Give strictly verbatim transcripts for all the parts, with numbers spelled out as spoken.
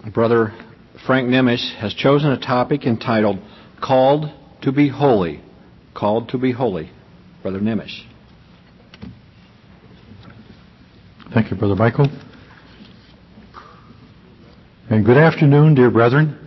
Brother Frank Nemish has chosen a topic entitled Called to be Holy. Called to be Holy. Brother Nemish. Thank you, Brother Michael. And good afternoon, dear brethren.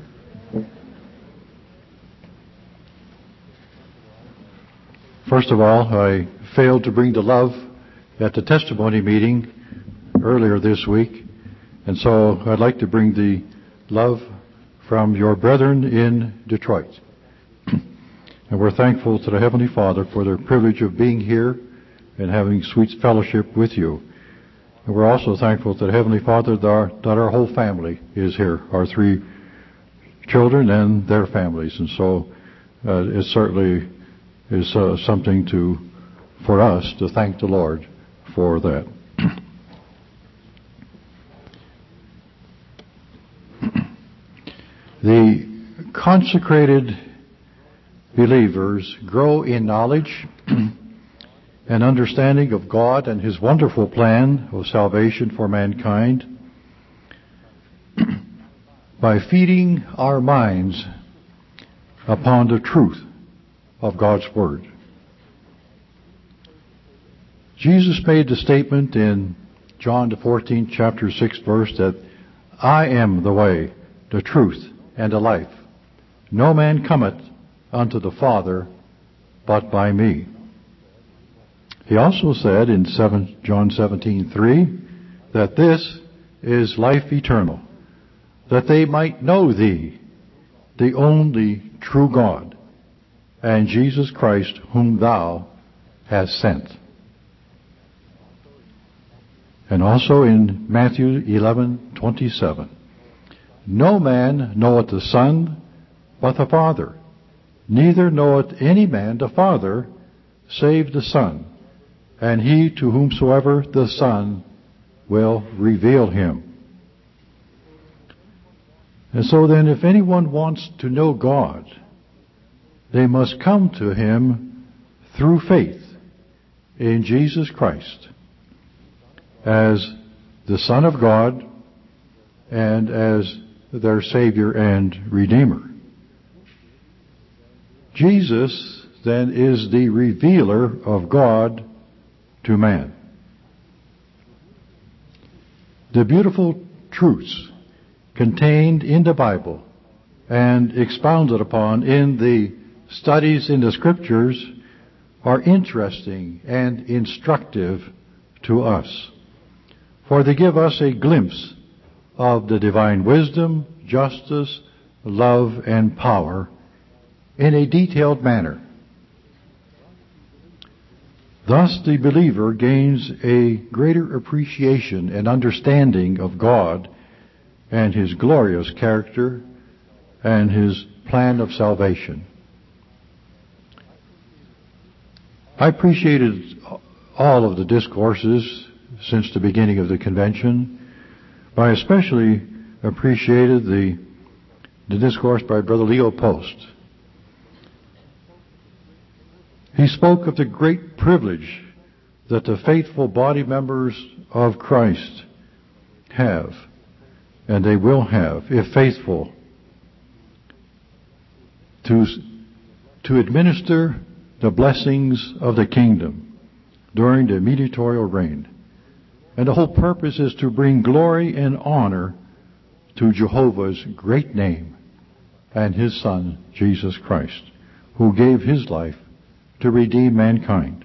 First of all, I failed to bring the love at the testimony meeting earlier this week, and so I'd like to bring the love from your brethren in Detroit. And we're thankful to the Heavenly Father for their privilege of being here and having sweet fellowship with you. And we're also thankful to the Heavenly Father that our, that our whole family is here, our three children and their families. And so uh, it certainly is uh, something to for us to thank the Lord for that. The consecrated believers grow in knowledge and understanding of God and His wonderful plan of salvation for mankind by feeding our minds upon the truth of God's Word. Jesus made the statement in John the fourteenth chapter six verse that I am the way, the truth, and the life. No man cometh unto the Father but by me. He also said in John seventeen three that this is life eternal, that they might know thee, the only true God, and Jesus Christ whom thou hast sent. And also in Matthew eleven twenty-seven, no man knoweth the Son but the Father, neither knoweth any man the Father save the Son, and he to whomsoever the Son will reveal him. And so then, if anyone wants to know God, they must come to Him through faith in Jesus Christ as the Son of God and as their Savior and Redeemer. Jesus, then, is the revealer of God to man. The beautiful truths contained in the Bible and expounded upon in the studies in the Scriptures are interesting and instructive to us, for they give us a glimpse of the divine wisdom, justice, love, and power in a detailed manner. Thus the believer gains a greater appreciation and understanding of God and His glorious character and His plan of salvation. I appreciated all of the discourses since the beginning of the convention, but I especially appreciated the, the discourse by Brother Leo Post. He spoke of the great privilege that the faithful body members of Christ have, and they will have, if faithful, to, to administer the blessings of the kingdom during the mediatorial reign. And the whole purpose is to bring glory and honor to Jehovah's great name and His Son, Jesus Christ, who gave His life to redeem mankind.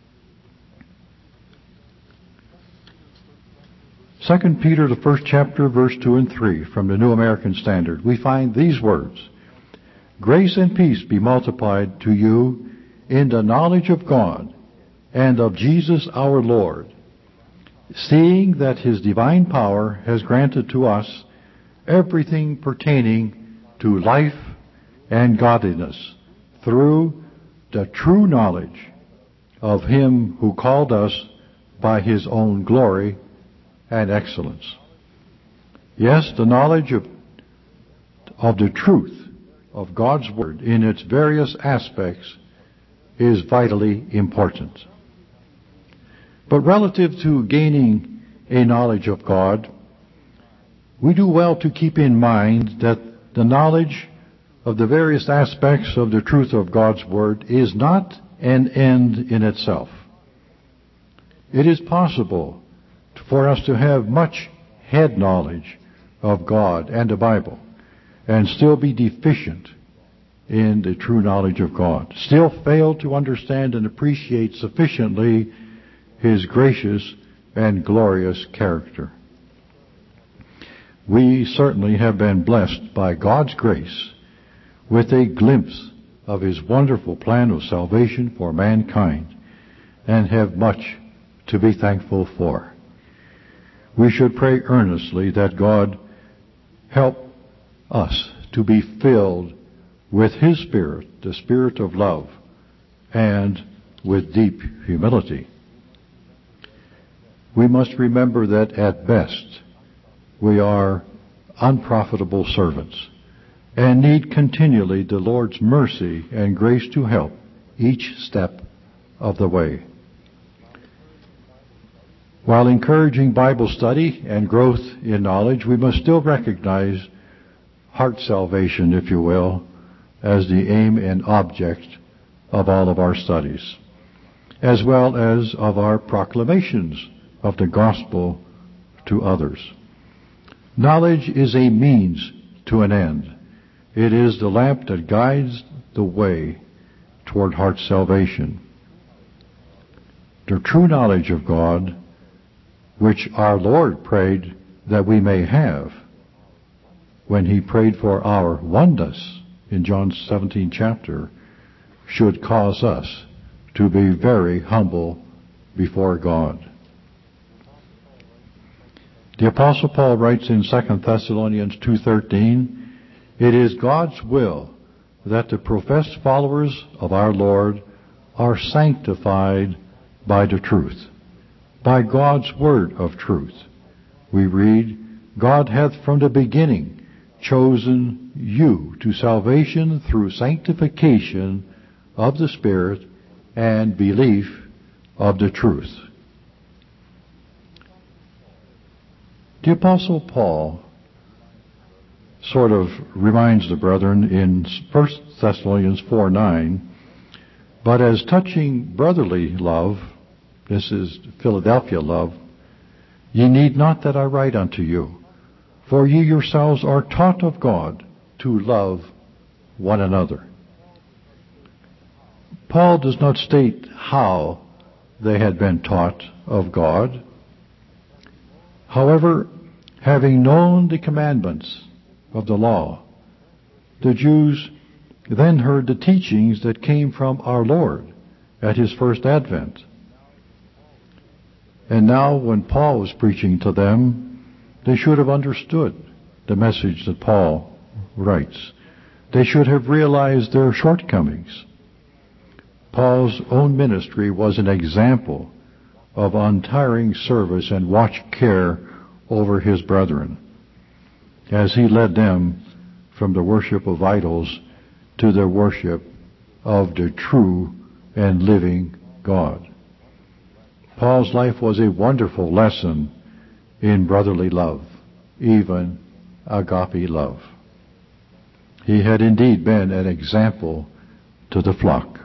Second Peter, the first chapter, verse two and three, from the New American Standard, we find these words: Grace and peace be multiplied to you in the knowledge of God and of Jesus our Lord, seeing that His divine power has granted to us everything pertaining to life and godliness through the true knowledge of Him who called us by His own glory and excellence. Yes, the knowledge of, of the truth of God's Word in its various aspects is vitally important. But relative to gaining a knowledge of God, We do well to keep in mind that the knowledge of the various aspects of the truth of God's Word is not an end in itself. It is possible for us to have much head knowledge of God and the Bible and still be deficient in the true knowledge of God, still fail to understand and appreciate sufficiently His gracious and glorious character. We certainly have been blessed by God's grace with a glimpse of His wonderful plan of salvation for mankind and have much to be thankful for. We should pray earnestly that God help us to be filled with His Spirit, the Spirit of love, and with deep humility. We must remember that at best we are unprofitable servants and need continually the Lord's mercy and grace to help each step of the way. While encouraging Bible study and growth in knowledge, we must still recognize heart salvation, if you will, as the aim and object of all of our studies, as well as of our proclamations of the gospel to others. Knowledge is a means to an end. It is the lamp that guides the way toward heart salvation. The true knowledge of God, which our Lord prayed that we may have when He prayed for our oneness in John's seventeenth chapter, should cause us to be very humble before God. The Apostle Paul writes in Second Thessalonians two thirteen, "It is God's will that the professed followers of our Lord are sanctified by the truth." By God's word of truth. We read, "God hath from the beginning chosen you to salvation through sanctification of the Spirit and belief of the truth." The Apostle Paul sort of reminds the brethren in First Thessalonians four nine, "But as touching brotherly love," this is Philadelphia love, "ye need not that I write unto you, for ye yourselves are taught of God to love one another." Paul does not state how they had been taught of God. However, having known the commandments of the law, the Jews then heard the teachings that came from our Lord at His first advent. And now when Paul was preaching to them, they should have understood the message that Paul writes. They should have realized their shortcomings. Paul's own ministry was an example of untiring service and watch care over his brethren, as he led them from the worship of idols to the worship of the true and living God. Paul's life was a wonderful lesson in brotherly love, even agape love. He had indeed been an example to the flock.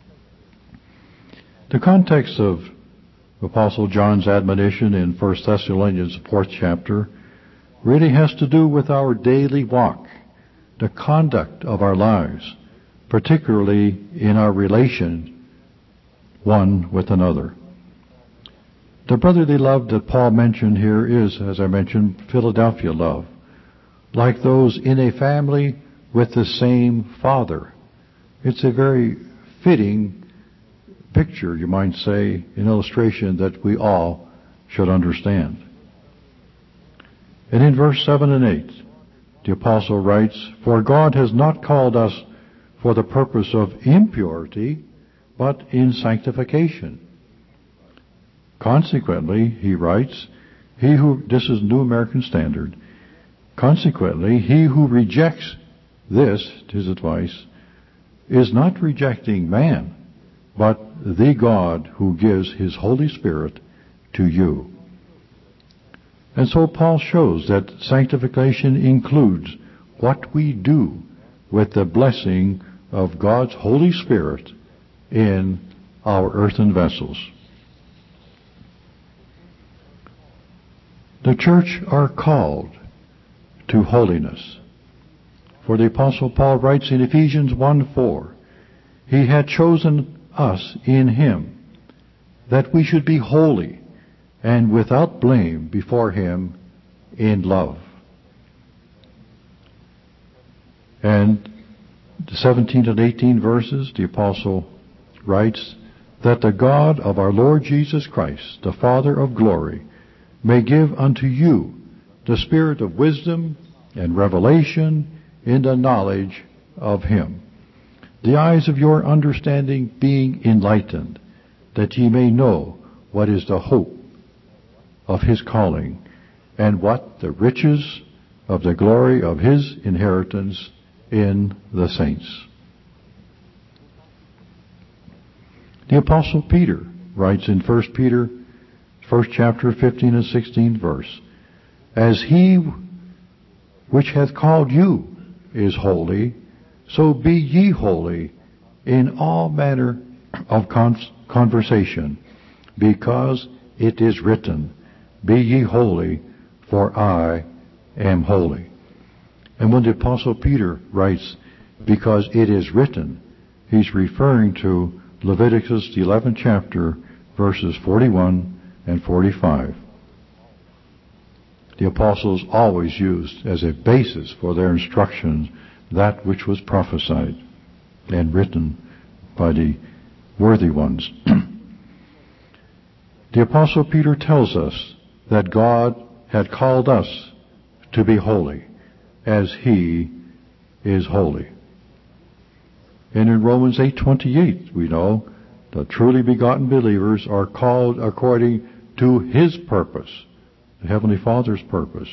The context of Apostle John's admonition in First Thessalonians fourth chapter really has to do with our daily walk, the conduct of our lives, particularly in our relation one with another. The brotherly love that Paul mentioned here is, as I mentioned, Philadelphia love, like those in a family with the same father. It's a very fitting picture, you might say, an illustration that we all should understand. And in verse seven and eight, the apostle writes, "For God has not called us for the purpose of impurity, but in sanctification." Consequently, he writes, he who, this is New American Standard, consequently, he who rejects this, his advice, is not rejecting man, but the God who gives His Holy Spirit to you. And so Paul shows that sanctification includes what we do with the blessing of God's Holy Spirit in our earthen vessels. The church are called to holiness. For the Apostle Paul writes in Ephesians one four, He had chosen us in Him, that we should be holy and without blame before Him in love. And the seventeen and eighteen verses, the Apostle writes, that the God of our Lord Jesus Christ, the Father of glory, may give unto you the spirit of wisdom and revelation in the knowledge of Him, the eyes of your understanding being enlightened, that ye may know what is the hope of His calling, and what the riches of the glory of His inheritance in the saints. The Apostle Peter writes in First Peter, first chapter, fifteen and sixteen verse, As He which hath called you is holy, so be ye holy in all manner of con- conversation, because it is written, Be ye holy, for I am holy. And when the Apostle Peter writes, because it is written, he's referring to Leviticus, the eleventh chapter, verses forty-one and forty-five. The apostles always used as a basis for their instructions that which was prophesied and written by the worthy ones. The Apostle Peter tells us that God had called us to be holy as He is holy. And in Romans eight twenty-eight, we know the truly begotten believers are called according to His purpose, the Heavenly Father's purpose.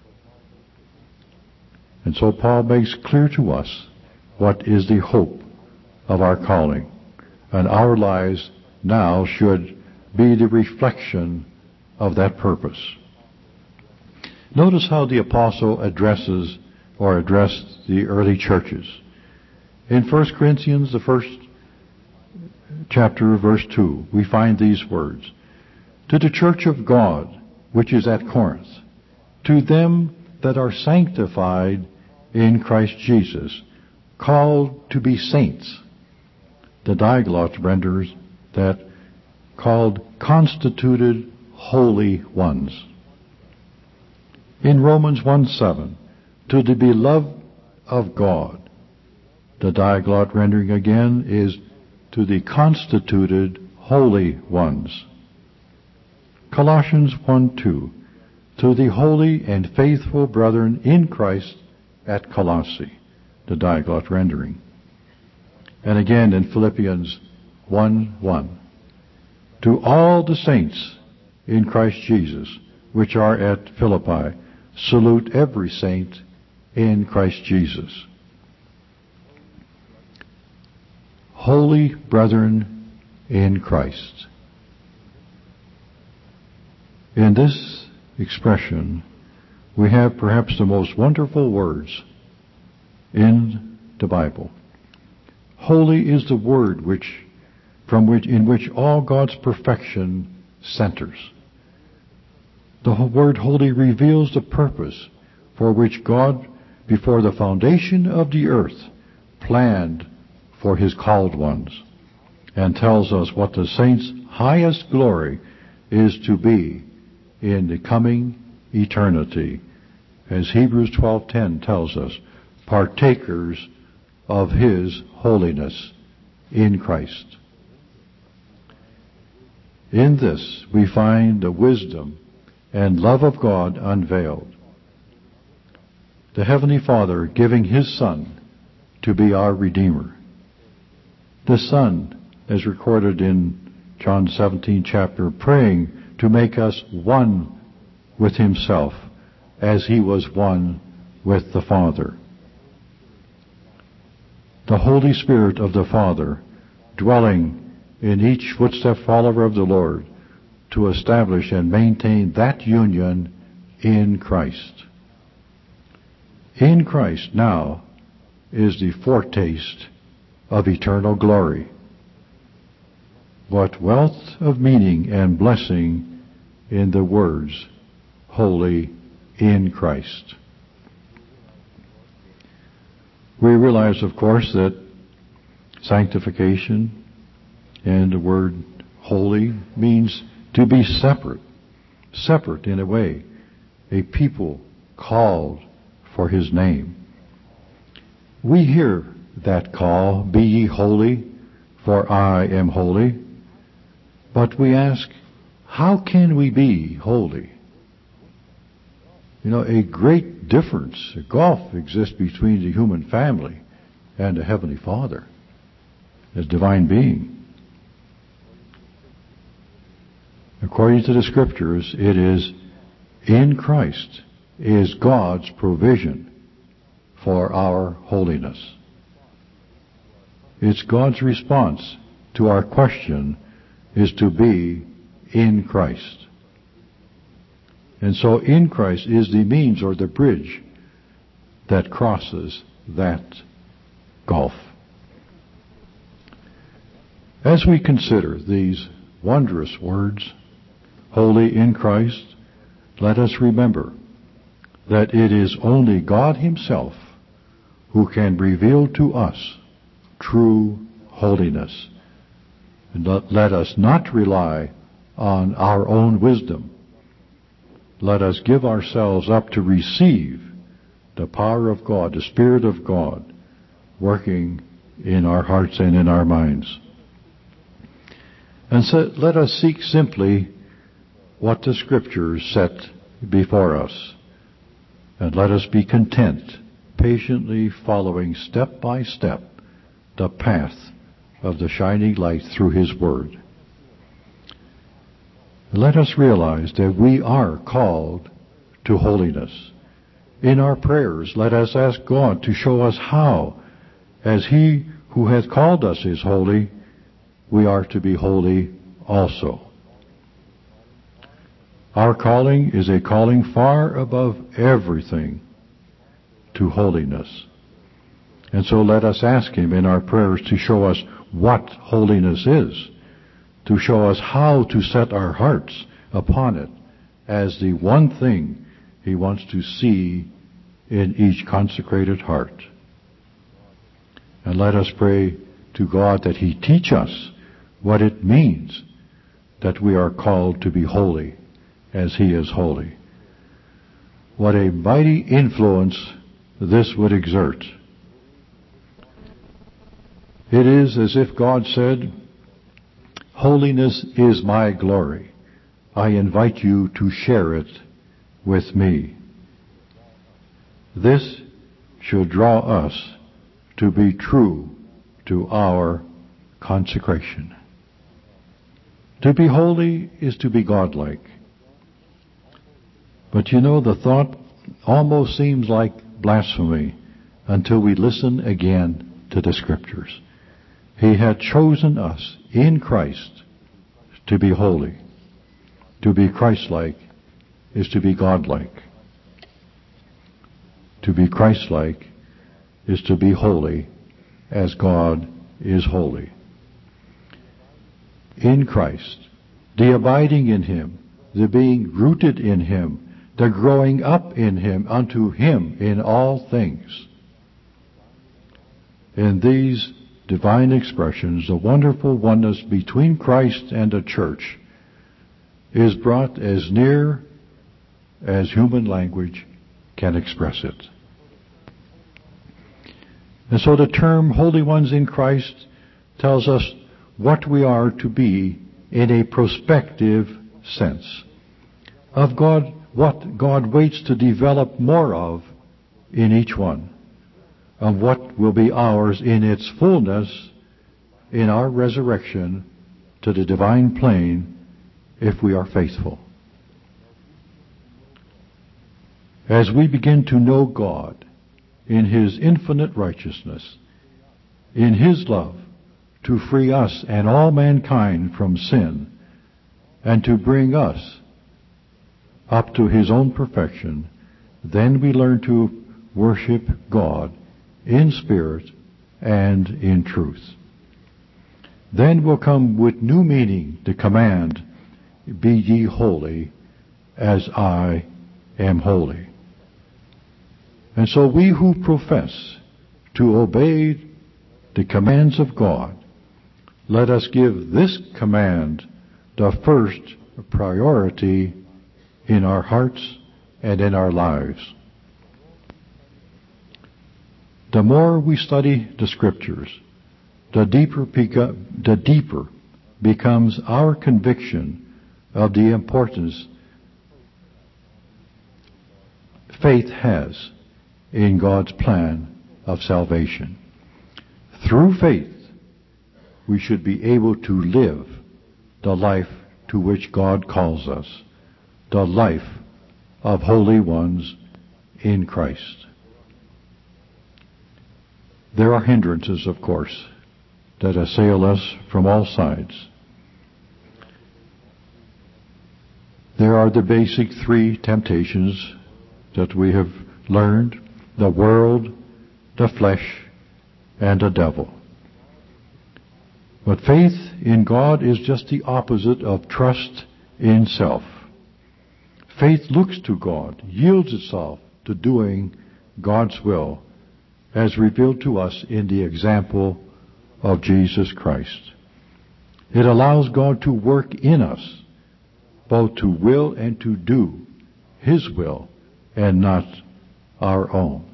And so Paul makes clear to us what is the hope of our calling. And our lives now should be the reflection of that purpose. Notice how the apostle addresses or addressed the early churches. In First Corinthians, the first chapter, verse two, we find these words. To the church of God, which is at Corinth, to them that are sanctified in Christ Jesus, called to be saints. The Diaglott renders that called constituted holy ones. In Romans one seven, to the beloved of God, the Diaglott rendering again is to the constituted holy ones. Colossians one two, to the holy and faithful brethren in Christ at Colossae, the Diaglott rendering. And again in Philippians one one, to all the saints in Christ Jesus, which are at Philippi, salute every saint in Christ Jesus. Holy brethren in Christ. In this expression, we have perhaps the most wonderful words in the Bible. Holy is the word which, from which, in which all God's perfection centers. The word holy reveals the purpose for which God, before the foundation of the earth, planned for His called ones, and tells us what the saints' highest glory is to be in the coming eternity, as Hebrews twelve ten tells us, partakers of His holiness in Christ. In this we find the wisdom and love of God unveiled. The Heavenly Father giving His Son to be our Redeemer. The Son, as recorded in John seventeen chapter, praying to make us one with Himself as He was one with the Father. The Holy Spirit of the Father dwelling in each footstep follower of the Lord to establish and maintain that union in Christ. In Christ now is the foretaste of eternal glory. What wealth of meaning and blessing in the words, holy in Christ. We realize, of course, that sanctification and the word holy means to be separate, separate in a way, a people called for His name. We hear that call, be ye holy, for I am holy. But we ask, how can we be holy? You know, a great difference, a gulf exists between the human family and the Heavenly Father as divine being. According to the Scriptures, it is in Christ is God's provision for our holiness. It's God's response to our question is to be in Christ. And so in Christ is the means or the bridge that crosses that gulf. As we consider these wondrous words, holy in Christ, let us remember that it is only God Himself who can reveal to us true holiness. And let us not rely on our own wisdom. Let us give ourselves up to receive the power of God, the Spirit of God, working in our hearts and in our minds. And so let us seek simply what the Scriptures set before us. And let us be content, patiently following step by step the path of the shining light through His Word. Let us realize that we are called to holiness. In our prayers, let us ask God to show us how, as He who hath called us is holy, we are to be holy also. Our calling is a calling far above everything to holiness. And so let us ask Him in our prayers to show us what holiness is, to show us how to set our hearts upon it as the one thing He wants to see in each consecrated heart. And let us pray to God that He teach us what it means that we are called to be holy as He is holy. What a mighty influence this would exert. It is as if God said, holiness is my glory. I invite you to share it with me. This should draw us to be true to our consecration. To be holy is to be godlike. But you know, the thought almost seems like blasphemy until we listen again to the Scriptures. He had chosen us in Christ to be holy. To be Christ-like is to be godlike. To be Christ-like is to be holy as God is holy. In Christ, the abiding in Him, the being rooted in Him, the growing up in Him, unto Him in all things. In these divine expressions, the wonderful oneness between Christ and the church is brought as near as human language can express it. And so the term Holy Ones in Christ tells us what we are to be in a prospective sense of God, what God waits to develop more of in each one, of what will be ours in its fullness in our resurrection to the divine plane if we are faithful. As we begin to know God in His infinite righteousness, in His love to free us and all mankind from sin, and to bring us up to His own perfection, then we learn to worship God in spirit and in truth. Then will come with new meaning the command, "Be ye holy, as I am holy." And so we who profess to obey the commands of God, let us give this command the first priority in our hearts and in our lives. The more we study the Scriptures, the deeper, the deeper becomes our conviction of the importance faith has in God's plan of salvation. Through faith, we should be able to live the life to which God calls us, the life of holy ones in Christ. There are hindrances, of course, that assail us from all sides. There are the basic three temptations that we have learned: the world, the flesh, and the devil. But faith in God is just the opposite of trust in self. Faith looks to God, yields itself to doing God's will, as revealed to us in the example of Jesus Christ. It allows God to work in us, both to will and to do His will, and not our own.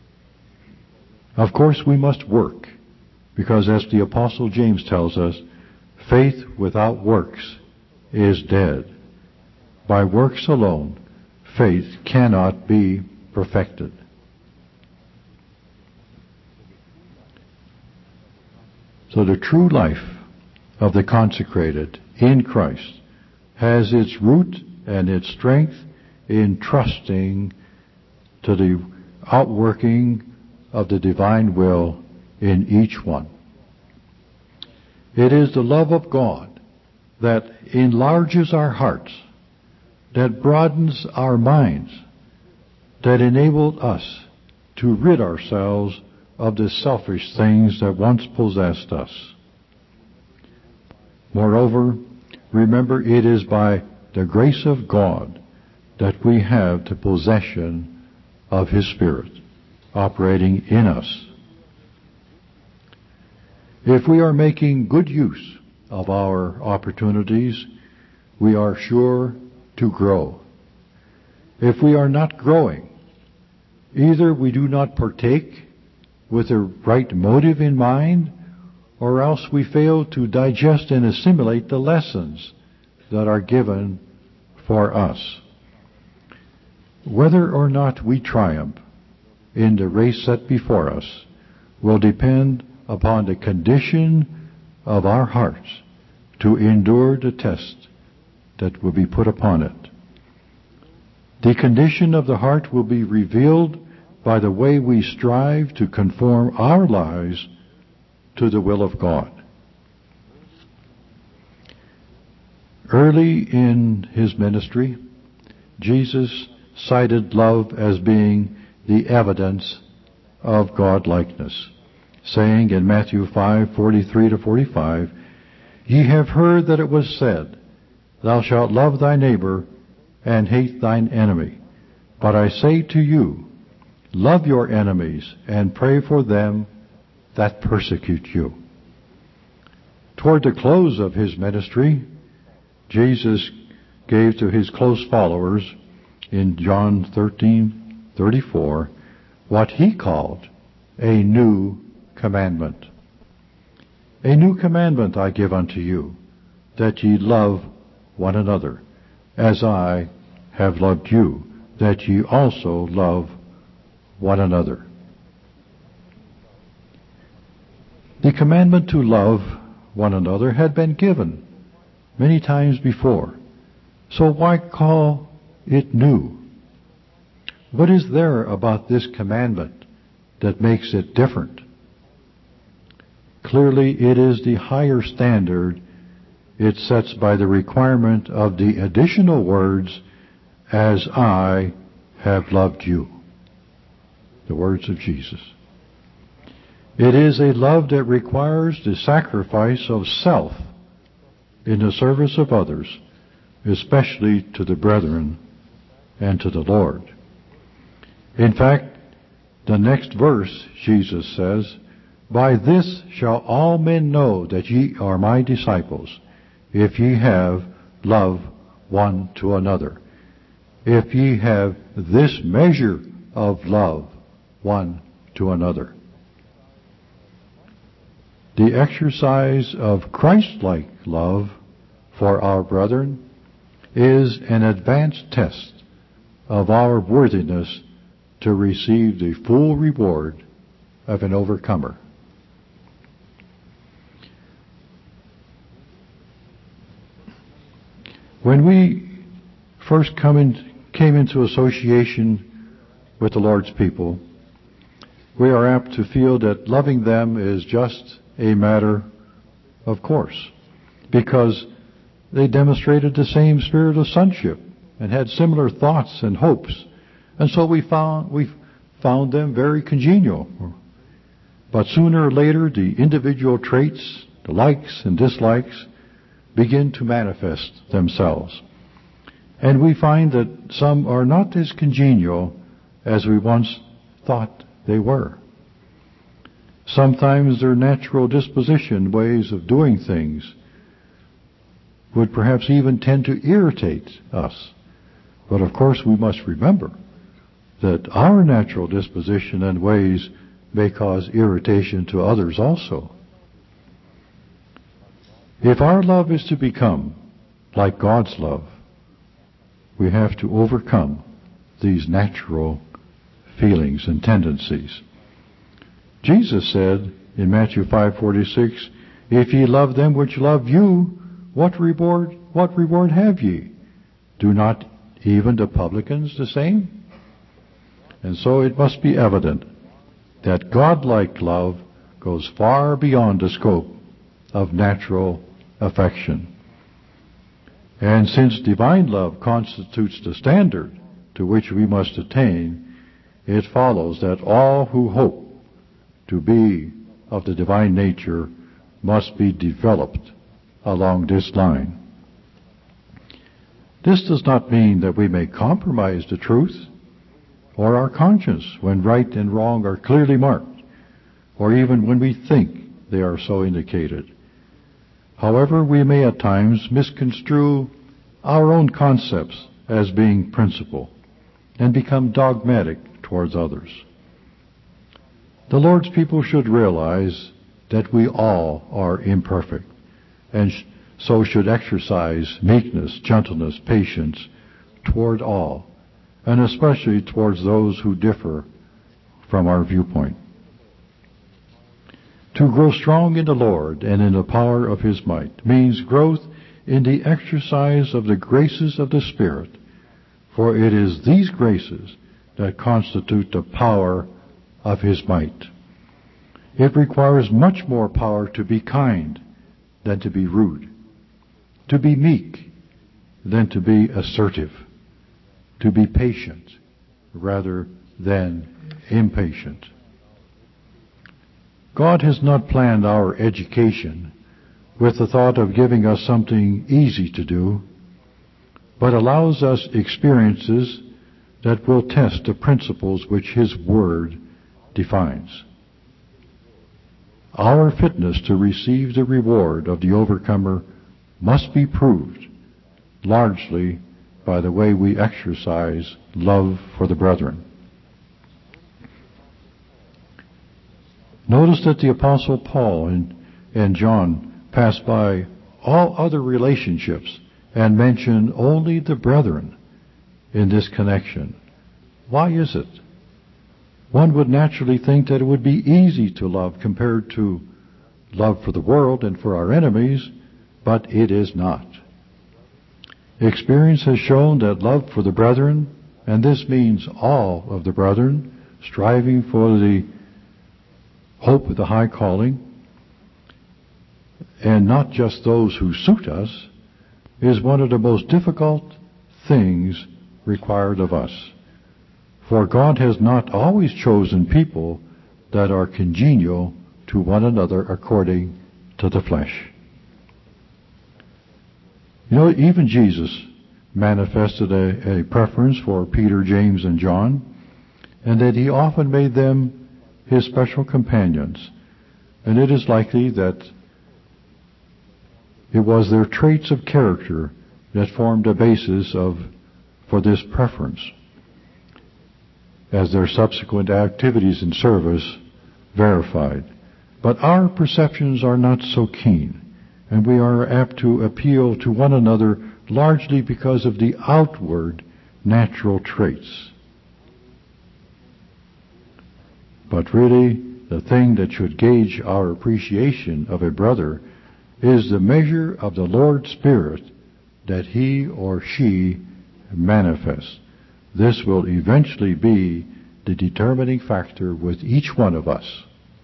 Of course, we must work, because as the Apostle James tells us, faith without works is dead. By works alone, faith cannot be perfected. So the true life of the consecrated in Christ has its root and its strength in trusting to the outworking of the divine will in each one. It is the love of God that enlarges our hearts, that broadens our minds, that enabled us to rid ourselves of the selfish things that once possessed us. Moreover, remember, it is by the grace of God that we have the possession of His Spirit operating in us. If we are making good use of our opportunities, we are sure to grow. If we are not growing, either we do not partake with the right motive in mind, or else we fail to digest and assimilate the lessons that are given for us. Whether or not we triumph in the race set before us will depend upon the condition of our hearts to endure the test that will be put upon it. The condition of the heart will be revealed by the way we strive to conform our lives to the will of God. Early in His ministry, Jesus cited love as being the evidence of God-likeness, saying in Matthew five forty-three to forty-five, "Ye have heard that it was said, Thou shalt love thy neighbor and hate thine enemy. But I say to you, love your enemies and pray for them that persecute you." Toward the close of His ministry, Jesus gave to His close followers in John thirteen thirty-four what He called a new commandment. "A new commandment I give unto you, that ye love one another, as I have loved you, that ye also love one another." The commandment to love one another had been given many times before, so why call it new? What is there about this commandment that makes it different? Clearly, it is the higher standard it sets by the requirement of the additional words, as I have loved you. The words of Jesus. It is a love that requires the sacrifice of self in the service of others, especially to the brethren and to the Lord. In fact, the next verse, Jesus says, "By this shall all men know that ye are my disciples, if ye have love one to another." If ye have this measure of love one to another. The exercise of Christ-like love for our brethren is an advanced test of our worthiness to receive the full reward of an overcomer. When we first come in, came into association with the Lord's people, we are apt to feel that loving them is just a matter of course, because they demonstrated the same spirit of sonship and had similar thoughts and hopes, and so we found we found them very congenial. But sooner or later, the individual traits, the likes and dislikes, begin to manifest themselves. And we find that some are not as congenial as we once thought they were. Sometimes their natural disposition, ways of doing things, would perhaps even tend to irritate us. But of course we must remember that our natural disposition and ways may cause irritation to others also. If our love is to become like God's love, we have to overcome these natural feelings and tendencies. Jesus said in Matthew five forty-six, "If ye love them which love you, what reward what reward have ye? Do not even the publicans the same?" And so it must be evident that God-like love goes far beyond the scope of natural affection. And since divine love constitutes the standard to which we must attain, it follows that all who hope to be of the divine nature must be developed along this line. This does not mean that we may compromise the truth or our conscience when right and wrong are clearly marked, or even when we think they are so indicated. However, we may at times misconstrue our own concepts as being principle and become dogmatic towards others. The Lord's people should realize that we all are imperfect, and sh- so should exercise meekness, gentleness, patience toward all, and especially towards those who differ from our viewpoint. To grow strong in the Lord and in the power of His might means growth in the exercise of the graces of the Spirit, for it is these graces that constitute the power of His might. It requires much more power to be kind than to be rude, to be meek than to be assertive, to be patient rather than impatient. God has not planned our education with the thought of giving us something easy to do, but allows us experiences that will test the principles which His Word defines. Our fitness to receive the reward of the overcomer must be proved largely by the way we exercise love for the brethren. Notice that the Apostle Paul and, and John pass by all other relationships and mention only the brethren in this connection. Why is it? One would naturally think that it would be easy to love compared to love for the world and for our enemies, but it is not. Experience has shown that love for the brethren, and this means all of the brethren, striving for the hope of the high calling, and not just those who suit us, is one of the most difficult things required of us. For God has not always chosen people that are congenial to one another according to the flesh. You know, even Jesus manifested a, a preference for Peter, James, and John, and that he often made them his special companions. And it is likely that it was their traits of character that formed a basis of for this preference, as their subsequent activities in service verified. But our perceptions are not so keen, and we are apt to appeal to one another largely because of the outward natural traits. But really, the thing that should gauge our appreciation of a brother is the measure of the Lord's Spirit that he or she manifests. This will eventually be the determining factor with each one of us.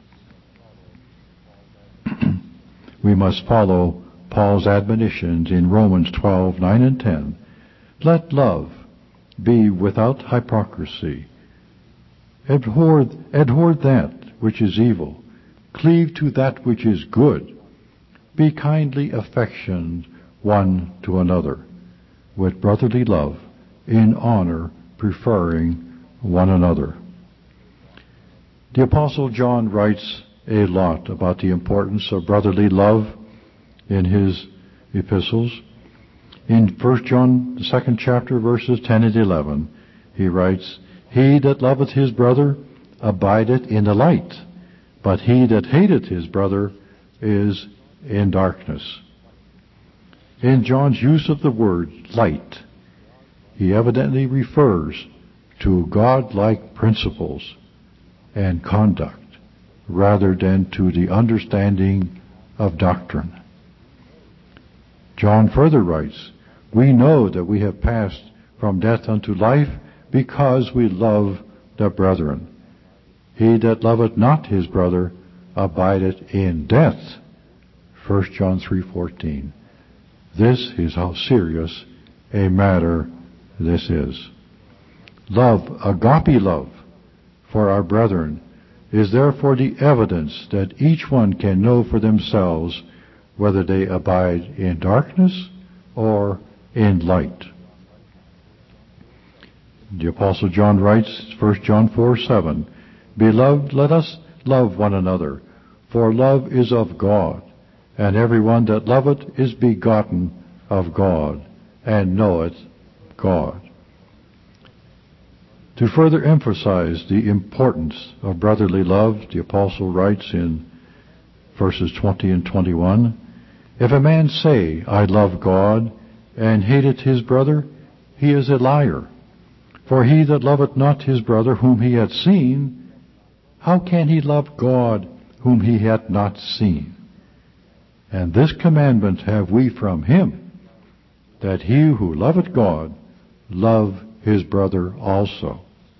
We must follow Paul's admonitions in Romans twelve, nine and ten. Let love be without hypocrisy. Abhor, abhor that which is evil. Cleave to that which is good. Be kindly affectioned one to another, with brotherly love, in honor, preferring one another. The Apostle John writes a lot about the importance of brotherly love in his epistles. In First John, the second chapter, verses ten and eleven, he writes, He that loveth his brother abideth in the light, but he that hateth his brother is in darkness. In John's use of the word light, he evidently refers to God-like principles and conduct rather than to the understanding of doctrine. John further writes, We know that we have passed from death unto life because we love the brethren. He that loveth not his brother abideth in death. First John three fourteen. This is how serious a matter this is. Love, agape love, for our brethren is therefore the evidence that each one can know for themselves whether they abide in darkness or in light. The Apostle John writes, First John four seven, Beloved, let us love one another, for love is of God, and every one that loveth is begotten of God, and knoweth God. To further emphasize the importance of brotherly love, the Apostle writes in verses twenty and twenty-one, If a man say, I love God, and hateth his brother, he is a liar. For he that loveth not his brother whom he hath seen, how can he love God whom he hath not seen? And this commandment have we from him, that he who loveth God love his brother also.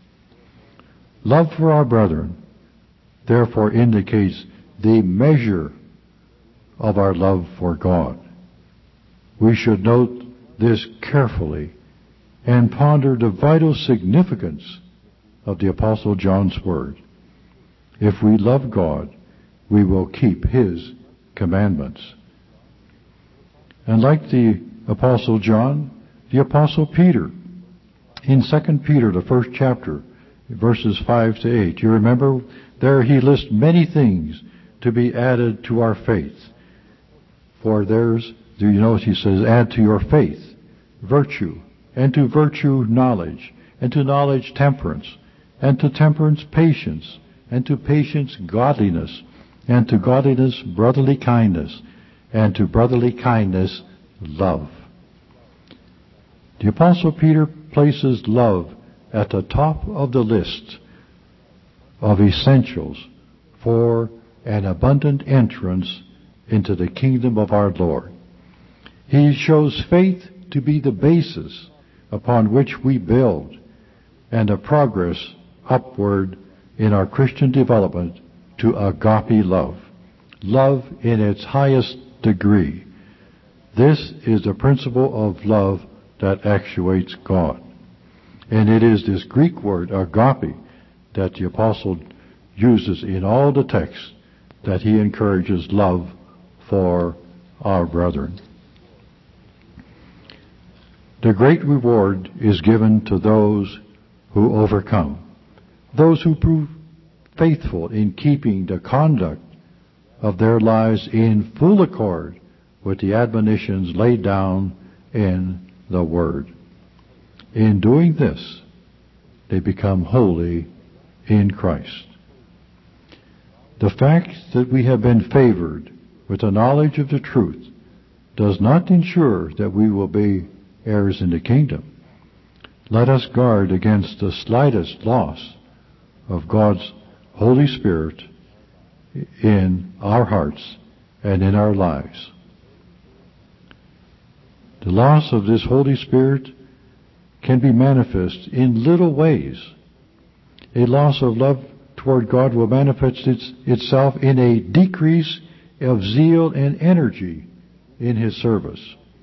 Love for our brethren therefore indicates the measure of our love for God. We should note this carefully and ponder the vital significance of the Apostle John's word. If we love God, we will keep his commandments. And like the Apostle John, the Apostle Peter, in Second Peter, the first chapter, verses five to eight, you remember there he lists many things to be added to our faith. For there's, do you notice he says, add to your faith virtue, and to virtue knowledge, and to knowledge temperance, and to temperance patience, and to patience godliness, and to godliness brotherly kindness, and to brotherly kindness love. The Apostle Peter places love at the top of the list of essentials for an abundant entrance into the kingdom of our Lord. He shows faith to be the basis upon which we build, and a progress upward in our Christian development to agape love, love in its highest degree. This is the principle of love that actuates God. And it is this Greek word, agape, that the apostle uses in all the texts that he encourages love for our brethren. The great reward is given to those who overcome, those who prove faithful in keeping the conduct of their lives in full accord with the admonitions laid down in the Word. In doing this, they become holy in Christ. The fact that we have been favored with the knowledge of the truth does not ensure that we will be heirs in the kingdom. Let us guard against the slightest loss of God's Holy Spirit in our hearts and in our lives. The loss of this Holy Spirit can be manifest in little ways. A loss of love toward God will manifest its, itself in a decrease of zeal and energy in His service.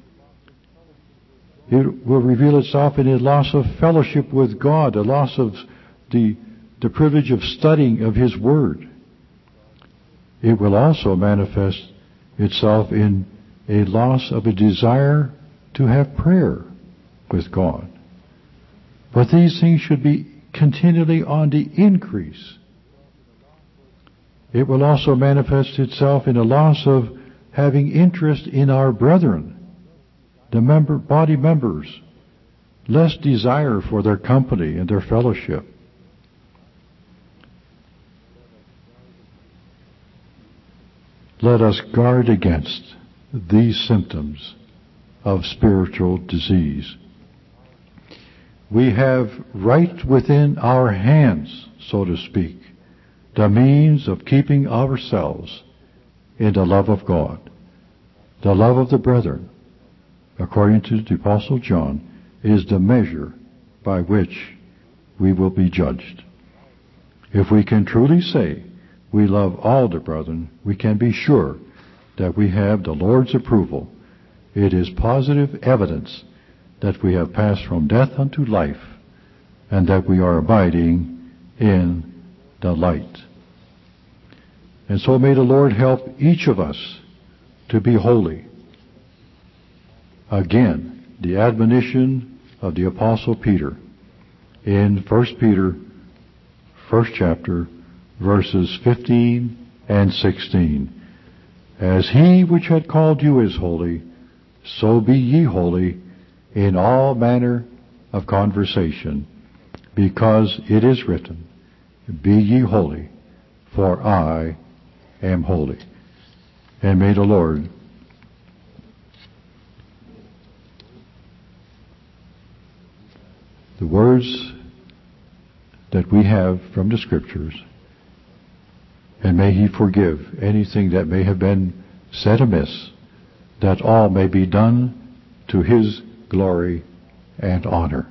It will reveal itself in a loss of fellowship with God, a loss of the, the privilege of studying of His Word. It will also manifest itself in a loss of a desire to have prayer with God. But these things should be continually on the increase. It will also manifest itself in a loss of having interest in our brethren, the member, body members, less desire for their company and their fellowship. Let us guard against these symptoms of spiritual disease. We have right within our hands, so to speak, the means of keeping ourselves in the love of God, the love of the brethren, according to the Apostle John, is the measure by which we will be judged. If we can truly say we love all the brethren, we can be sure that we have the Lord's approval. It is positive evidence that we have passed from death unto life, and that we are abiding in the light. And so may the Lord help each of us to be holy. Again, the admonition of the Apostle Peter in First Peter, first chapter, verses fifteen and sixteen. As he which had called you is holy, so be ye holy in all manner of conversation, because it is written, Be ye holy, for I am holy. And may the Lord the words that we have from the Scriptures, and may He forgive anything that may have been said amiss, that all may be done to His glory and honor.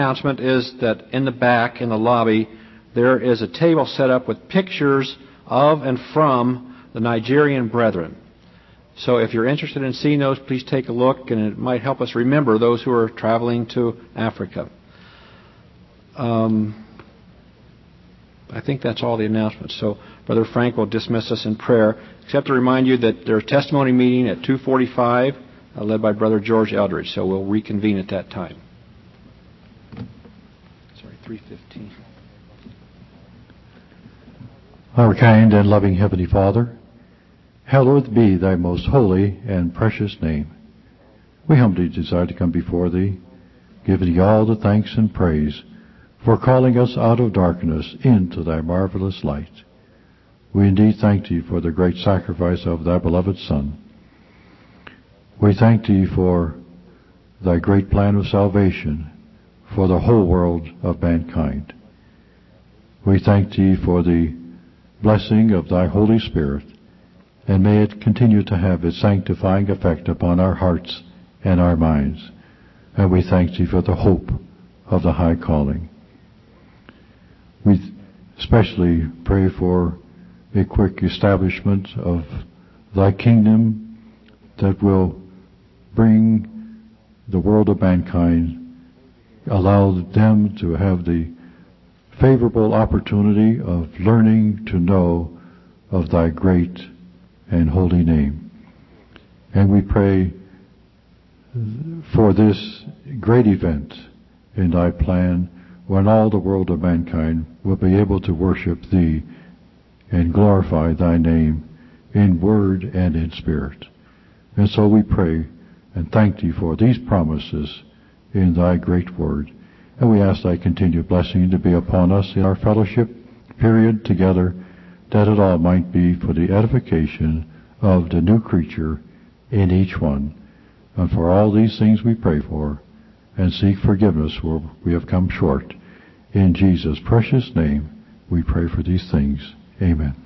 announcement is that in the back, in the lobby, there is a table set up with pictures of and from the Nigerian brethren. So if you're interested in seeing those, please take a look, and it might help us remember those who are traveling to Africa. Um, I think that's all the announcements. So Brother Frank will dismiss us in prayer, except to remind you that there's a testimony meeting at two forty-five, uh, led by Brother George Eldridge. So we'll reconvene at that time. Sorry, three fifteen. Our kind and loving Heavenly Father, hallowed be thy most holy and precious name. We humbly desire to come before thee, giving thee all the thanks and praise for calling us out of darkness into thy marvelous light. We indeed thank thee for the great sacrifice of thy beloved Son. We thank thee for thy great plan of salvation for the whole world of mankind. We thank thee for the blessing of thy Holy Spirit, and may it continue to have its sanctifying effect upon our hearts and our minds. And we thank thee for the hope of the high calling. We especially pray for a quick establishment of thy kingdom that will bring the world of mankind, allow them to have the favorable opportunity of learning to know of thy great and holy name. And we pray for this great event in thy plan, when all the world of mankind will be able to worship thee and glorify thy name in word and in spirit. And so we pray and thank thee for these promises in thy great word. And we ask thy continued blessing to be upon us in our fellowship period together, that it all might be for the edification of the new creature in each one. And for all these things we pray for, and seek forgiveness where we have come short. In Jesus' precious name, we pray for these things. Amen.